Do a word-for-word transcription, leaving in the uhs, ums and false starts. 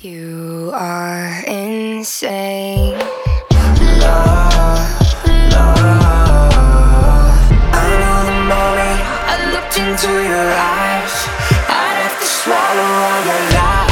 You are insane. Love, love. I know the moment I looked into your eyes, I'd have to swallow all your lies.